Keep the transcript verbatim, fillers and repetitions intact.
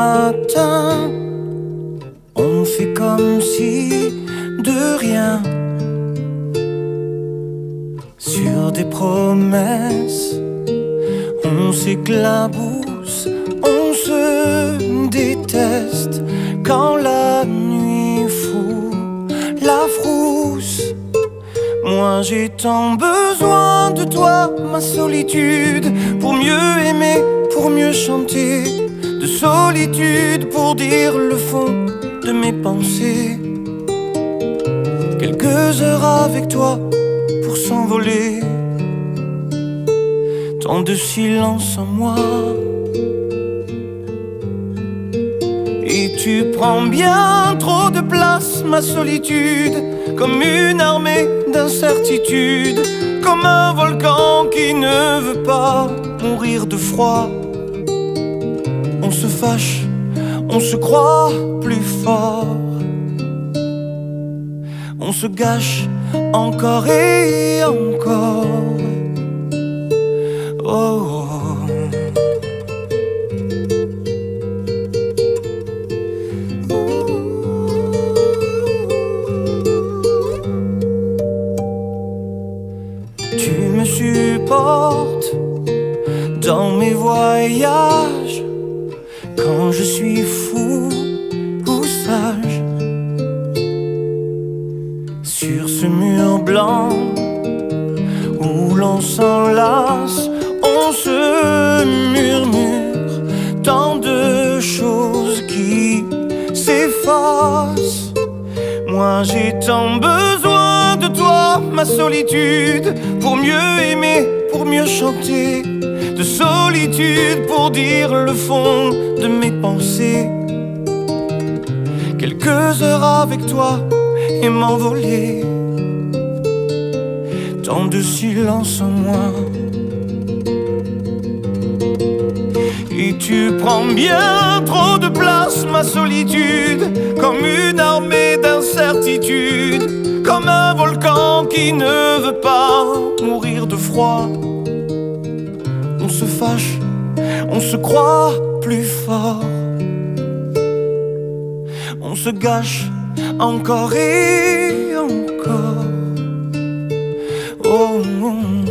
matin, on fait comme si de rien. Sur des promesses, on s'éclabousse, on se déteste. Quand la nuit fout la frousse, moi j'ai tant besoin de toi, ma solitude, pour mieux aimer, pour mieux chanter. De solitude pour dire le fond de mes pensées. Quelques heures avec toi pour s'envoler. Tant de silence en moi. Et tu prends bien trop de place, ma solitude, comme une armée d'incertitude, comme un volcan qui ne veut pas mourir de froid. On se fâche, on se croit plus fort. On se gâche encore et encore. Oh, oh. Tu me supportes dans mes voyages, quand je suis fou ou sage. Sur ce mur blanc où l'on s'enlace, on se murmure tant de choses qui s'effacent. Moi j'ai tant besoin de toi, ma solitude, pour mieux aimer, pour mieux chanter. De solitude pour dire le fond de mes pensées. Quelques heures avec toi et m'envoler. Tant de silence en moi. Et tu prends bien trop de place, ma solitude, comme une armée d'incertitude, comme un volcan qui ne veut pas mourir de froid. On se fâche, on se croit plus fort. On se gâche encore et encore. Oh, oh.